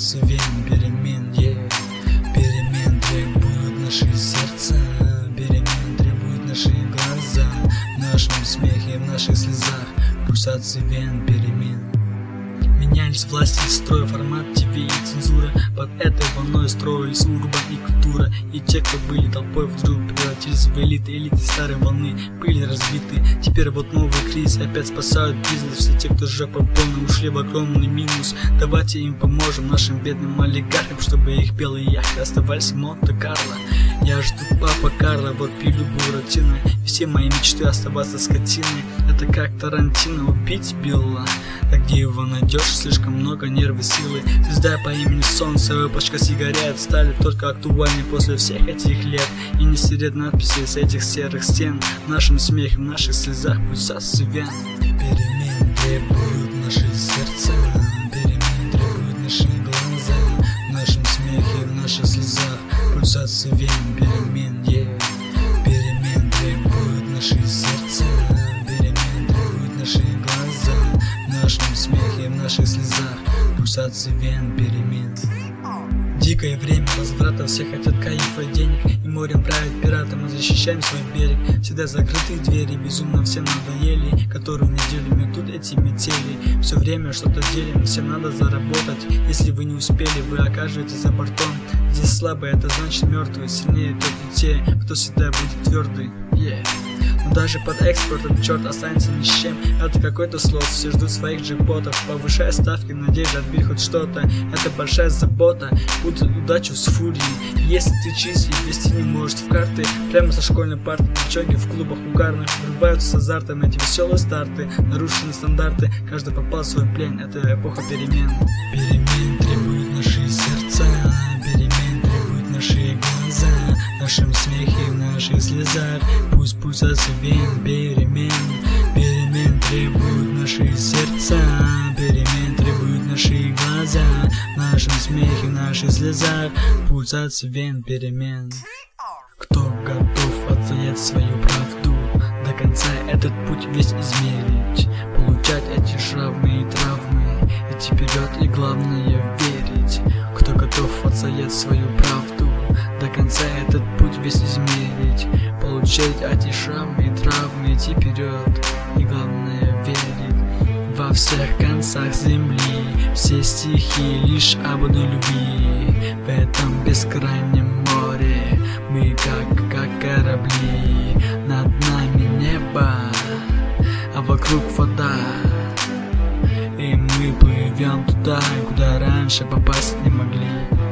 Пульсацию вен, перемен, перемен требуют наши сердца, перемен требуют наши глаза, в нашем смехе, в наших слезах. Пульсации вен, перемен. Менялись власти, строй, формат, ТВ и цензура. Под этой волной строились урбан и культура. И те, кто были толпой, вдруг превратились в элиты старой волны были разбиты. Теперь вот новый кризис, опять спасают бизнес. Все те, кто же по полной ушли в огромный минус. Давайте им поможем, нашим бедным олигархам, чтобы их белые яхты оставались в Монте-Карло. Я жду папа Карло, вот пилю буратино. Все мои мечты оставаться скотиной. Это как Тарантино, убить Билла. А где его найдешь? Слишком много нервы, силы. Звезда по имени Солнце, пачка сигарет стали только актуальны после всех этих лет. И не стереть надписи с этих серых стен. В нашем смехе, в наших слезах пульсацию вен. Перемен требуют наши сердца, перемен требуют наши глаза, в нашем смехе, в наших слезах пульсацию вен, перемен, перемен требуют наши сердца, перемен требуют наши глаза, в нашем смехе, в наших слезах пульсацию вен, перемен. Дикое время возврата, все хотят кайфа и денег, и морем правят пираты, мы защищаем свой берег. Всегда закрытые двери, безумно всем надоели, которые неделями тут эти метели. Все время что-то делим, всем надо заработать. Если вы не успели, вы окажетесь за бортом. Здесь слабые, это значит мертвые, сильнее только те, кто всегда будет твердый. Но даже под экспортом черт останется ни с чем. Это какой-то слот, все ждут своих джекпотов. Повышая ставки, надежда отбить хоть что-то. Это большая забота, путать удачу с фурией. Если ты чистый, вести не может в карты. Прямо со школьной парты, девчонки в клубах угарных врываются с азартом эти веселые старты. Нарушены стандарты, каждый попал в свой плен. Это эпоха перемен. Перемен требуют наши сердца, перемен требуют наши глаза, в нашем смехе, в наших слезах пусть пульсацию вен, перемен. Перемен требуют наши сердца, перемен требуют наши глаза, в нашем смехе, в наших слезах пульсацию вен, перемен. Кто готов отстоять свою правду, до конца этот путь весь измерить, получать эти шрамы и травмы, идти вперед и главное верить. Кто готов отстоять свою правду, до конца этот путь весь измерить, получать эти шрамы и травмы, идти вперед и главное верить. Во всех концах земли все стихи лишь об одной любви. В этом бескрайнем море мы как корабли. Над нами небо, а вокруг вода, и мы плывем туда, куда раньше попасть не могли.